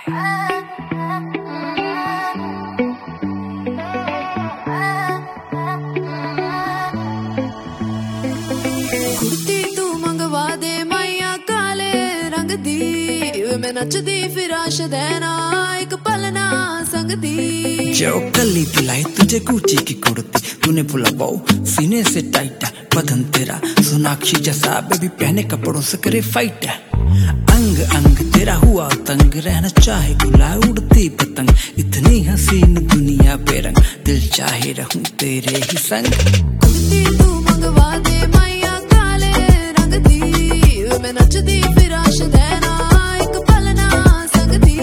कुर्ती तू मंगवा दे मैया काले रंग दी, मैं नचदी फिर आश देना एक पलना संग दी। जो कली दिलाई तुझे गुची की कुर्ती, तूने बोला बहु सीने से टाइट है बदन तेरा सोनाक्षी जैसा, बेबी पहने कपड़ों से करे फाइट है। अंग अंग तेरा हुआ तंग, रहना चाहे उड़ा उड़ती पतंग, इतनी हसीन दुनिया बेरंग, दिल चाहे रहूं तेरे ही संग। कुर्ती तू मंगवा दे मैया काले रंग दी, मैं नचदी फिर आश देना एक पलना संग दी।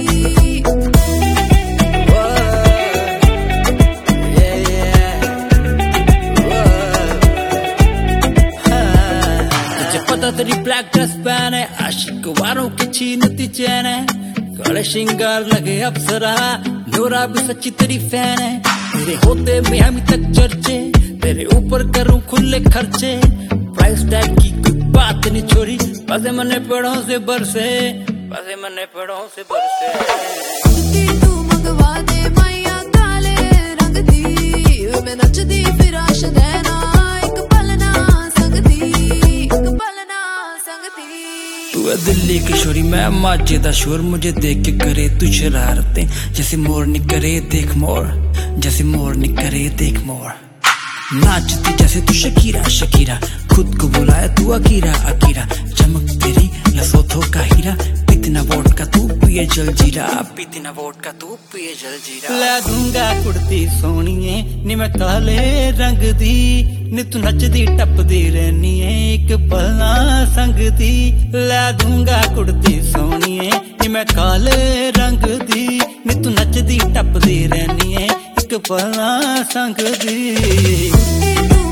तुझे पता तेरी ब्लैक ड्रेस पहने आशिक वारों की छीनती चैन है, गले श्रृंगार लगे अप्सरा, नोरा भी सच्ची तेरी फैन है। तेरे होते मियामी तक चर्चे, तेरे ऊपर करूं खुले खर्चे, प्राइस टैग की कोई बात नहीं छोरी, बसे मने पेड़ों से बरसे, बसे मने पेड़ों से बरसे। कुर्ती तू मंगवा दे मैया काले रंग दी, मैं नचदी फिर आश देना एक पलना संग दी, एक पलना संग दी। तू है दिल्ली की शोरी मैं माजे दा शोर, मुझे देख के करे तू शरारतें, जैसे मोरनी करे देख मोर, जैसे मोरनी करे देख मोर। नाचती जैसे तू शकीरा शकीरा, खुद को बुलाया तू अकीरा अकीरा, चमक तेरी लसोथो का हीरा, पीतना वोट का तू पिए जल जीरा, पीतना वोट का तू पिए जल जीरा। ला दूंगा कुर्ती सोनिए नी मैं काले रंग दी, नी तू नचदी टपदी रहनी है एक पलना संग दी। ला दूंगा कुर्ती सोनिए नी मैं काले रंग दी, नी तू नचदी टपदी रहनी है एक पलना संग दी।